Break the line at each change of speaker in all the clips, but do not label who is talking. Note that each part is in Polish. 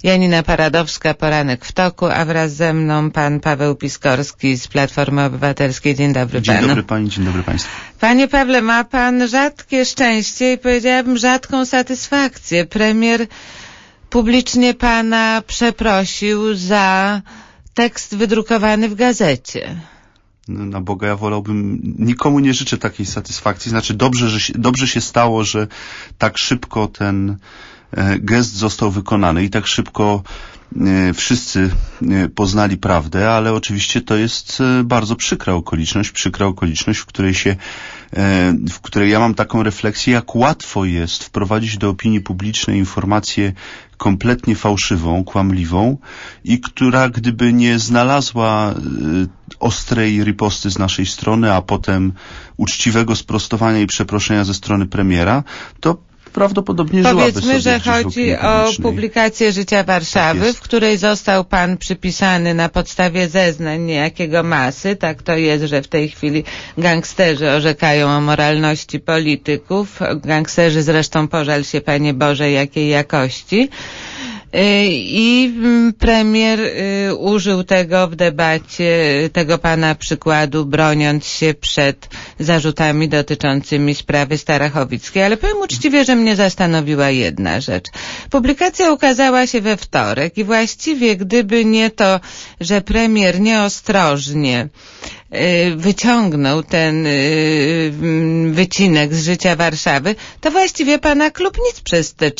Janina Paradowska, Poranek w toku, a wraz ze mną pan Paweł Piskorski z Platformy Obywatelskiej. Dzień dobry panu.
Dzień dobry pani, dzień dobry państwu.
Panie Pawle, ma pan rzadkie szczęście i powiedziałabym rzadką satysfakcję. Premier publicznie pana przeprosił za tekst wydrukowany w gazecie.
Na Boga, ja wolałbym, nikomu nie życzę takiej satysfakcji. Znaczy dobrze się stało, że tak szybko ten gest został wykonany i tak szybko wszyscy poznali prawdę, ale oczywiście to jest bardzo przykra okoliczność, w której ja mam taką refleksję, jak łatwo jest wprowadzić do opinii publicznej informację kompletnie fałszywą, kłamliwą i która gdyby nie znalazła ostrej riposty z naszej strony, a potem uczciwego sprostowania i przeproszenia ze strony premiera, to prawdopodobnie żyłaby sobie.
Powiedzmy, że chodzi o publikację Życia Warszawy, tak w której został pan przypisany na podstawie zeznań niejakiego Masy. Tak to jest, że w tej chwili gangsterzy orzekają o moralności polityków. Gangsterzy zresztą, pożal się Panie Boże, jakiej jakości. I premier użył tego w debacie, tego pana przykładu, broniąc się przed zarzutami dotyczącymi sprawy Starachowickiej. Ale powiem uczciwie, że mnie zastanowiła jedna rzecz. Publikacja ukazała się we wtorek i właściwie gdyby nie to, że premier nieostrożnie wyciągnął ten wycinek z Życia Warszawy, to właściwie pana klub nic przez te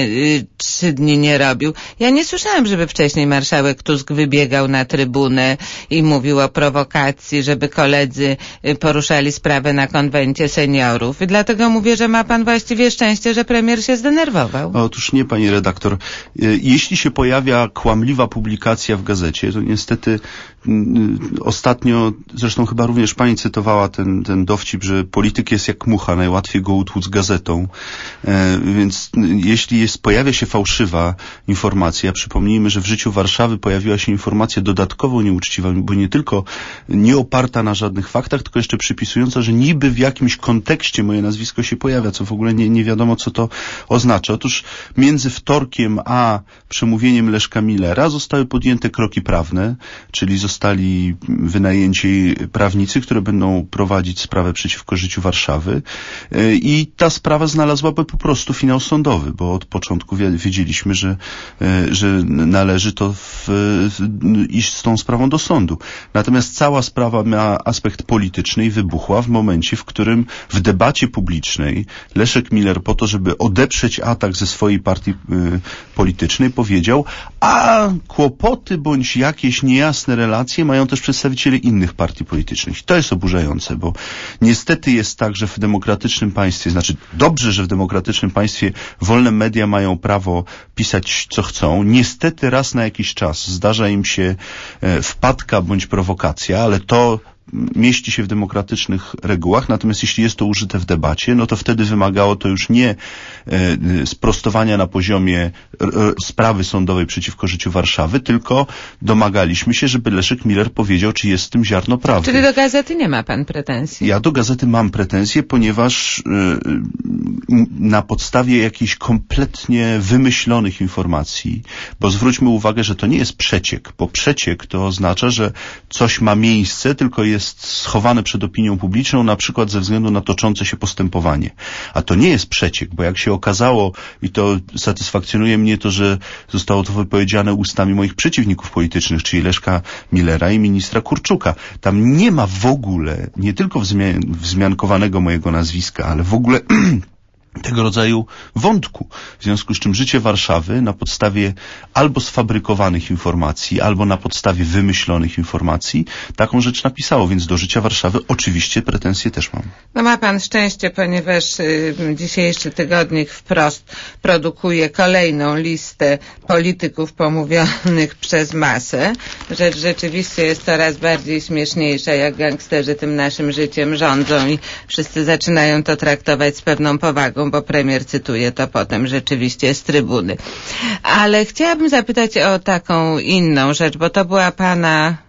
3 dni nie robił. Ja nie słyszałam, żeby wcześniej marszałek Tusk wybiegał na trybunę i mówił o prowokacji, żeby koledzy poruszali sprawę na konwencie seniorów. I dlatego mówię, że ma pan właściwie szczęście, że premier się zdenerwował.
Otóż nie, pani redaktor. Jeśli się pojawia kłamliwa publikacja w gazecie, to niestety ostatnio, zresztą chyba również pani cytowała ten dowcip, że polityk jest jak mucha, najłatwiej go utłuc gazetą. Więc jeśli pojawia się fałszywa informacja, przypomnijmy, że w Życiu Warszawy pojawiła się informacja dodatkowo nieuczciwa, bo nie tylko nie oparta na żadnych faktach, tylko jeszcze przypisująca, że niby w jakimś kontekście moje nazwisko się pojawia, co w ogóle nie wiadomo, co to oznacza. Otóż między wtorkiem a przemówieniem Leszka Millera zostały podjęte kroki prawne, czyli zostali wynajęci prawnicy, które będą prowadzić sprawę przeciwko Życiu Warszawy i ta sprawa znalazłaby po prostu finał sądowy, bo od początku wiedzieliśmy, że należy to iść z tą sprawą do sądu. Natomiast cała sprawa ma aspekt polityczny i wybuchła w momencie, w którym w debacie publicznej Leszek Miller po to, żeby odeprzeć atak ze swojej partii politycznej powiedział, a kłopoty bądź jakieś niejasne relacje mają też przedstawiciele innych partii politycznych. I to jest oburzające, bo niestety jest tak, że w demokratycznym państwie, znaczy dobrze, że w demokratycznym państwie wolne media mają prawo pisać co chcą. Niestety raz na jakiś czas zdarza im się wpadka bądź prowokacja, ale to mieści się w demokratycznych regułach, natomiast jeśli jest to użyte w debacie, no to wtedy wymagało to już nie sprostowania na poziomie sprawy sądowej przeciwko Życiu Warszawy, tylko domagaliśmy się, żeby Leszek Miller powiedział, czy jest w tym ziarno prawdy.
Czyli do gazety nie ma pan pretensji?
Ja do gazety mam pretensje, ponieważ na podstawie jakichś kompletnie wymyślonych informacji, bo zwróćmy uwagę, że to nie jest przeciek, bo przeciek to oznacza, że coś ma miejsce, tylko jest schowane przed opinią publiczną, na przykład ze względu na toczące się postępowanie. A to nie jest przeciek, bo jak się okazało, i to satysfakcjonuje mnie to, że zostało to wypowiedziane ustami moich przeciwników politycznych, czyli Leszka Millera i ministra Kurczuka. Tam nie ma w ogóle, nie tylko wzmiankowanego mojego nazwiska, ale w ogóle tego rodzaju wątku. W związku z czym Życie Warszawy na podstawie albo sfabrykowanych informacji, albo na podstawie wymyślonych informacji taką rzecz napisało, więc do Życia Warszawy oczywiście pretensje też mam.
No ma pan szczęście, ponieważ dzisiejszy tygodnik Wprost produkuje kolejną listę polityków pomówionych przez masę. Rzecz rzeczywiście jest coraz bardziej śmieszniejsza, jak gangsterzy tym naszym życiem rządzą i wszyscy zaczynają to traktować z pewną powagą, bo premier cytuje to potem rzeczywiście z trybuny. Ale chciałabym zapytać o taką inną rzecz, bo to była pana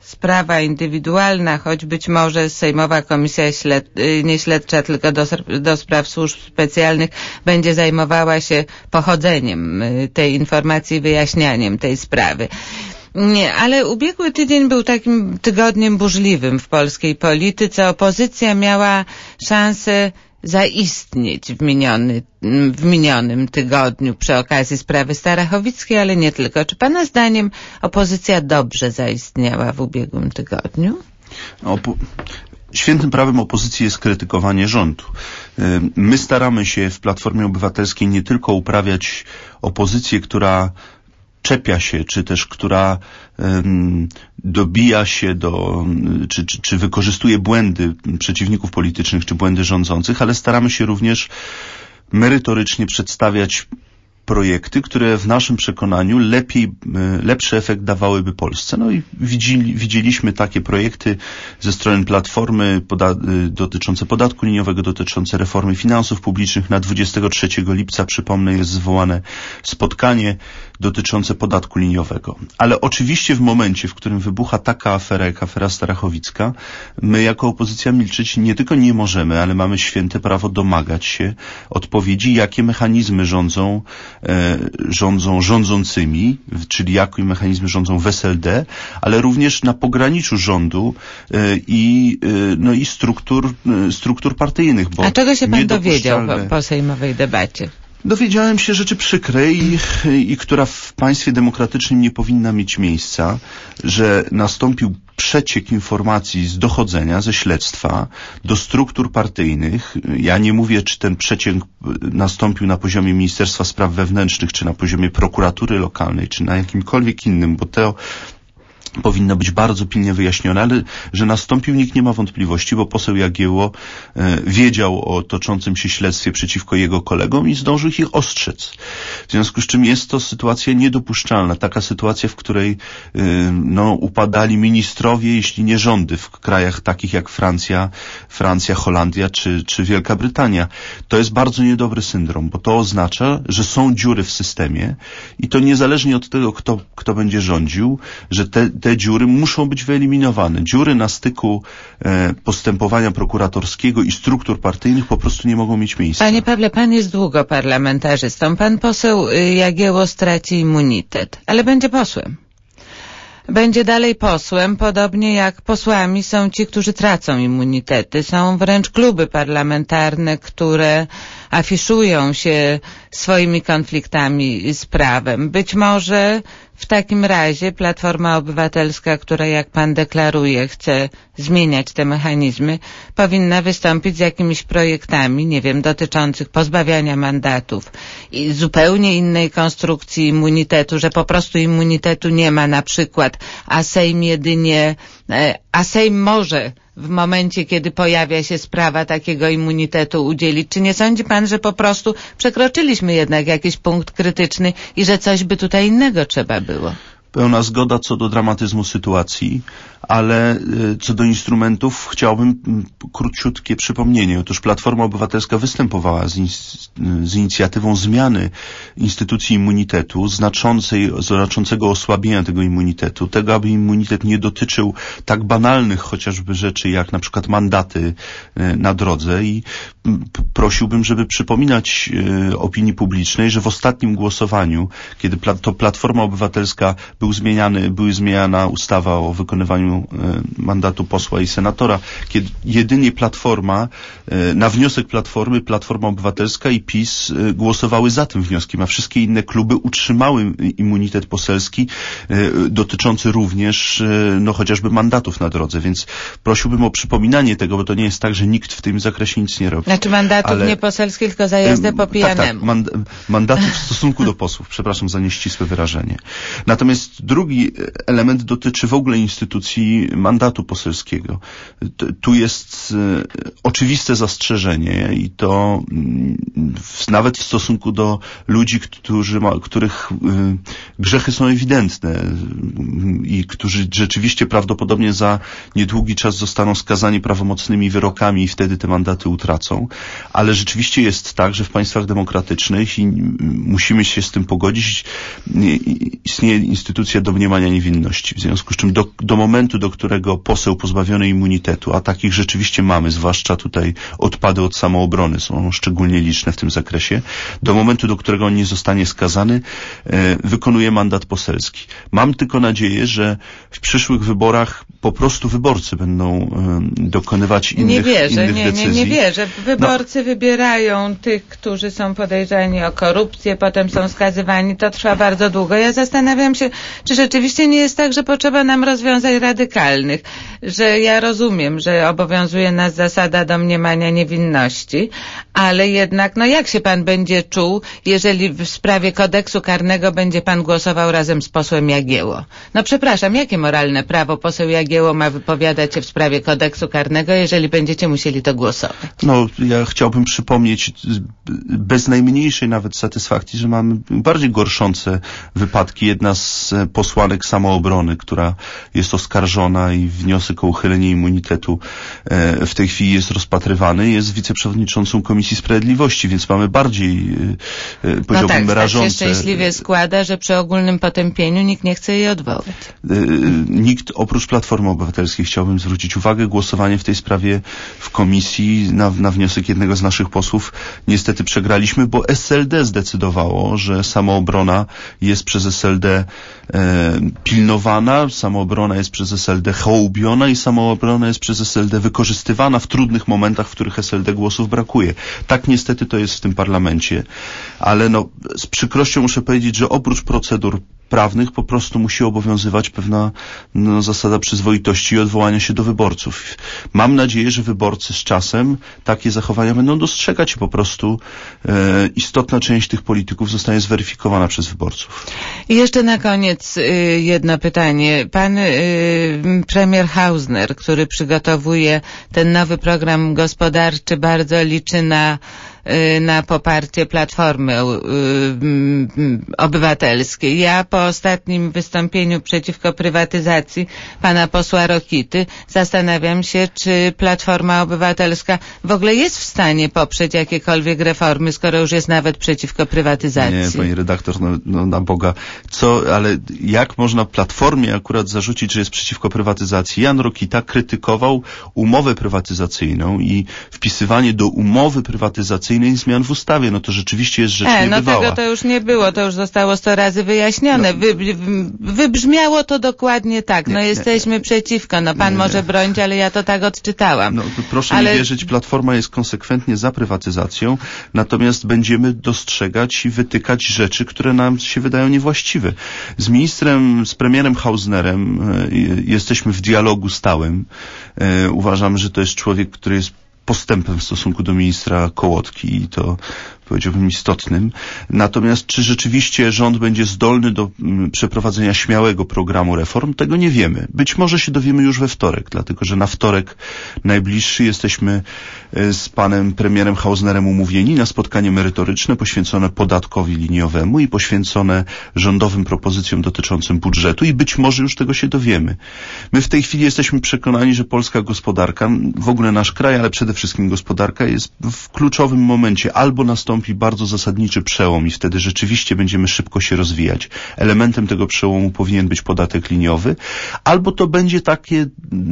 sprawa indywidualna, choć być może Sejmowa Komisja nie śledcza, tylko do spraw służb specjalnych będzie zajmowała się pochodzeniem tej informacji, wyjaśnianiem tej sprawy. Nie, ale ubiegły tydzień był takim tygodniem burzliwym w polskiej polityce. Opozycja miała szansę zaistnieć w minionym tygodniu przy okazji sprawy Starachowickiej, ale nie tylko. Czy pana zdaniem opozycja dobrze zaistniała w ubiegłym tygodniu?
Świętym prawem opozycji jest krytykowanie rządu. My staramy się w Platformie Obywatelskiej nie tylko uprawiać opozycję, która czepia się, czy też która dobija się czy wykorzystuje błędy przeciwników politycznych, czy błędy rządzących, ale staramy się również merytorycznie przedstawiać projekty, które w naszym przekonaniu lepszy efekt dawałyby Polsce. No i widzieliśmy takie projekty ze strony Platformy dotyczące podatku liniowego, dotyczące reformy finansów publicznych. Na 23 lipca, przypomnę, jest zwołane spotkanie dotyczące podatku liniowego. Ale oczywiście w momencie, w którym wybucha taka afera jak afera Starachowicka, my jako opozycja milczeć nie tylko nie możemy, ale mamy święte prawo domagać się odpowiedzi, jakie mechanizmy rządzącymi, czyli jakie mechanizmy rządzą w SLD, ale również na pograniczu rządu i struktur partyjnych. Bo
a czego się pan dowiedział po sejmowej debacie?
Dowiedziałem się rzeczy przykrej i która w państwie demokratycznym nie powinna mieć miejsca, że nastąpił przeciek informacji z dochodzenia, ze śledztwa do struktur partyjnych. Ja nie mówię, czy ten przeciek nastąpił na poziomie Ministerstwa Spraw Wewnętrznych, czy na poziomie prokuratury lokalnej, czy na jakimkolwiek innym, bo to powinno być bardzo pilnie wyjaśnione, ale że nastąpił, nikt nie ma wątpliwości, bo poseł Jagiełło wiedział o toczącym się śledztwie przeciwko jego kolegom i zdążył ich ostrzec. W związku z czym jest to sytuacja niedopuszczalna. Taka sytuacja, w której upadali ministrowie, jeśli nie rządy w krajach takich jak Francja, Holandia czy Wielka Brytania. To jest bardzo niedobry syndrom, bo to oznacza, że są dziury w systemie i to niezależnie od tego, kto będzie rządził, że te dziury muszą być wyeliminowane. Dziury na styku postępowania prokuratorskiego i struktur partyjnych po prostu nie mogą mieć miejsca.
Panie Pawle, pan jest długo parlamentarzystą. Pan poseł Jagiełło straci immunitet, ale będzie posłem. Będzie dalej posłem, podobnie jak posłami są ci, którzy tracą immunitety. Są wręcz kluby parlamentarne, które afiszują się swoimi konfliktami z prawem. Być może w takim razie Platforma Obywatelska, która, jak pan deklaruje, chce zmieniać te mechanizmy, powinna wystąpić z jakimiś projektami, nie wiem, dotyczących pozbawiania mandatów i zupełnie innej konstrukcji immunitetu, że po prostu immunitetu nie ma na przykład, a Sejm może w momencie, kiedy pojawia się sprawa, takiego immunitetu udzielić. Czy nie sądzi pan, że po prostu przekroczyliśmy jednak jakiś punkt krytyczny i że coś by tutaj innego trzeba było?
Pełna zgoda co do dramatyzmu sytuacji, ale co do instrumentów chciałbym króciutkie przypomnienie. Otóż Platforma Obywatelska występowała z inicjatywą zmiany instytucji immunitetu, znaczącego osłabienia tego immunitetu, tego, aby immunitet nie dotyczył tak banalnych chociażby rzeczy, jak na przykład mandaty na drodze i prosiłbym, żeby przypominać opinii publicznej, że w ostatnim głosowaniu, kiedy to Platforma Obywatelska była zmieniana ustawa o wykonywaniu mandatu posła i senatora, kiedy jedynie Platforma, na wniosek Platforma Obywatelska i PiS głosowały za tym wnioskiem, a wszystkie inne kluby utrzymały immunitet poselski dotyczący również chociażby mandatów na drodze, więc prosiłbym o przypominanie tego, bo to nie jest tak, że nikt w tym zakresie nic nie robi.
Znaczy mandatów nie poselskich, tylko za jazdę po pijanemu.
Tak, mandatów w stosunku do posłów, przepraszam za nieścisłe wyrażenie. Natomiast drugi element dotyczy w ogóle instytucji mandatu poselskiego. Tu jest oczywiste zastrzeżenie i to nawet w stosunku do ludzi, których grzechy są ewidentne i którzy rzeczywiście prawdopodobnie za niedługi czas zostaną skazani prawomocnymi wyrokami i wtedy te mandaty utracą. Ale rzeczywiście jest tak, że w państwach demokratycznych i musimy się z tym pogodzić, istnieje instytucja domniemania niewinności. W związku z czym do momentu momentu, do którego poseł pozbawiony immunitetu, a takich rzeczywiście mamy, zwłaszcza tutaj odpady od samoobrony są szczególnie liczne w tym zakresie, do momentu, do którego on nie zostanie skazany, wykonuje mandat poselski. Mam tylko nadzieję, że w przyszłych wyborach po prostu wyborcy będą dokonywać innych decyzji.
Nie wierzę. Wyborcy wybierają tych, którzy są podejrzani o korupcję, potem są skazywani. To trwa bardzo długo. Ja zastanawiam się, czy rzeczywiście nie jest tak, że potrzeba nam rozwiązań radykalnych, że ja rozumiem, że obowiązuje nas zasada domniemania niewinności, ale jednak, no jak się pan będzie czuł, jeżeli w sprawie kodeksu karnego będzie pan głosował razem z posłem Jagiełło? No przepraszam, jakie moralne prawo poseł Jagiełło ma wypowiadać się w sprawie kodeksu karnego, jeżeli będziecie musieli to głosować?
No, ja chciałbym przypomnieć bez najmniejszej nawet satysfakcji, że mamy bardziej gorszące wypadki. Jedna z posłanek Samoobrony, która jest oskarżona i wniosek o uchylenie immunitetu w tej chwili jest rozpatrywany, jest wiceprzewodniczącą Komisji Sprawiedliwości, więc mamy bardziej, powiedziałbym, rażące...
Tak się szczęśliwie składa, że przy ogólnym potępieniu nikt nie chce jej odwołać.
Nikt oprócz Platformy Obywatelskiej, chciałbym zwrócić uwagę, głosowanie w tej sprawie w komisji na wniosek jednego z naszych posłów niestety przegraliśmy, bo SLD zdecydowało, że Samoobrona jest przez SLD pilnowana, Samoobrona jest przez SLD hołubiona i Samoobrona jest przez SLD wykorzystywana w trudnych momentach, w których SLD głosów brakuje. Tak niestety to jest w tym parlamencie, ale no, z przykrością muszę powiedzieć, że oprócz procedur prawnych po prostu musi obowiązywać pewna zasada przyzwoitości i odwołania się do wyborców. Mam nadzieję, że wyborcy z czasem takie zachowania będą dostrzegać i po prostu istotna część tych polityków zostanie zweryfikowana przez wyborców.
I jeszcze na koniec jedno pytanie. Pan premier Hausner, który przygotowuje ten nowy program gospodarczy, bardzo liczy na poparcie Platformy Obywatelskiej. Ja po ostatnim wystąpieniu przeciwko prywatyzacji pana posła Rokity zastanawiam się, czy Platforma Obywatelska w ogóle jest w stanie poprzeć jakiekolwiek reformy, skoro już jest nawet przeciwko prywatyzacji.
Nie, pani redaktor, no na Boga. Ale jak można Platformie akurat zarzucić, że jest przeciwko prywatyzacji? Jan Rokita krytykował umowę prywatyzacyjną i wpisywanie do umowy prywatyzacyjnej zmian w ustawie. No to rzeczywiście jest rzecz niebywała.
Tego to już nie było, to już zostało 100 razy wyjaśnione. Wybrzmiało to dokładnie tak. Jesteśmy przeciwko. Pan może bronić, ale ja to tak odczytałam.
Proszę mi wierzyć, Platforma jest konsekwentnie za prywatyzacją, natomiast będziemy dostrzegać i wytykać rzeczy, które nam się wydają niewłaściwe. Z premierem Hausnerem jesteśmy w dialogu stałym. Uważam, że to jest człowiek, który jest postępem w stosunku do ministra Kołotki i to powiedziałbym istotnym. Natomiast czy rzeczywiście rząd będzie zdolny do przeprowadzenia śmiałego programu reform? Tego nie wiemy. Być może się dowiemy już we wtorek, dlatego że na wtorek najbliższy jesteśmy z panem premierem Hausnerem umówieni na spotkanie merytoryczne poświęcone podatkowi liniowemu i poświęcone rządowym propozycjom dotyczącym budżetu i być może już tego się dowiemy. My w tej chwili jesteśmy przekonani, że polska gospodarka, w ogóle nasz kraj, ale przede wszystkim gospodarka jest w kluczowym momencie. Albo nastąpi bardzo zasadniczy przełom i wtedy rzeczywiście będziemy szybko się rozwijać. Elementem tego przełomu powinien być podatek liniowy, albo to będzie takie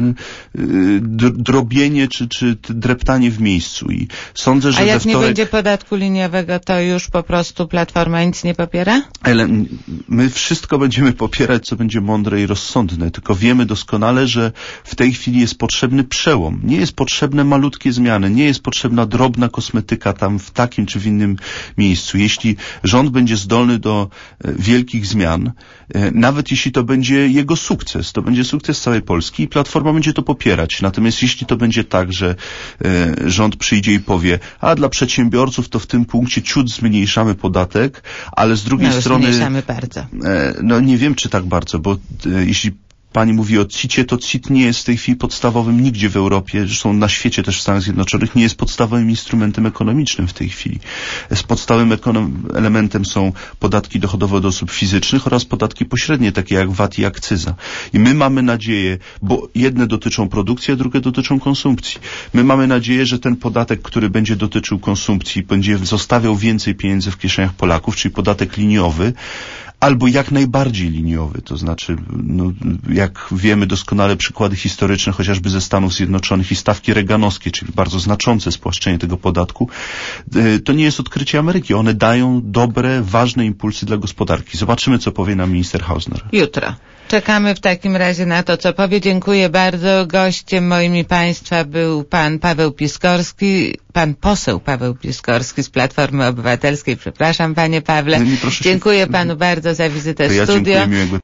drobienie czy dreptanie w miejscu. I sądzę, że
a jak nie będzie podatku liniowego, to już po prostu Platforma nic nie popiera?
My wszystko będziemy popierać, co będzie mądre i rozsądne, tylko wiemy doskonale, że w tej chwili jest potrzebny przełom. Nie jest potrzebne malutkie zmiany, nie jest potrzebna drobna kosmetyka tam w takim czy w innym miejscu. Jeśli rząd będzie zdolny do wielkich zmian, nawet jeśli to będzie jego sukces, to będzie sukces całej Polski i Platforma będzie to popierać. Natomiast jeśli to będzie tak, że rząd przyjdzie i powie, a dla przedsiębiorców to w tym punkcie ciut zmniejszamy podatek, ale z drugiej strony...
zmniejszamy bardzo.
Nie wiem, czy tak bardzo, bo jeśli pani mówi o CIT-ie, to CIT nie jest w tej chwili podstawowym nigdzie w Europie, zresztą na świecie też w Stanach Zjednoczonych nie jest podstawowym instrumentem ekonomicznym w tej chwili. Z podstawowym elementem są podatki dochodowe od osób fizycznych oraz podatki pośrednie, takie jak VAT i akcyza. I my mamy nadzieję, bo jedne dotyczą produkcji, a drugie dotyczą konsumpcji. My mamy nadzieję, że ten podatek, który będzie dotyczył konsumpcji, będzie zostawiał więcej pieniędzy w kieszeniach Polaków, czyli podatek liniowy, albo jak najbardziej liniowy, to znaczy, no, jak wiemy doskonale przykłady historyczne, chociażby ze Stanów Zjednoczonych i stawki reaganowskie, czyli bardzo znaczące spłaszczenie tego podatku, to nie jest odkrycie Ameryki. One dają dobre, ważne impulsy dla gospodarki. Zobaczymy, co powie nam minister Hausner.
Jutro. Czekamy w takim razie na to, co powie. Dziękuję bardzo. Gościem moim i Państwa był pan Paweł Piskorski, pan poseł Paweł Piskorski z Platformy Obywatelskiej. Przepraszam, panie Pawle. Dziękuję panu bardzo za wizytę w studio.
Dziękuję, miłego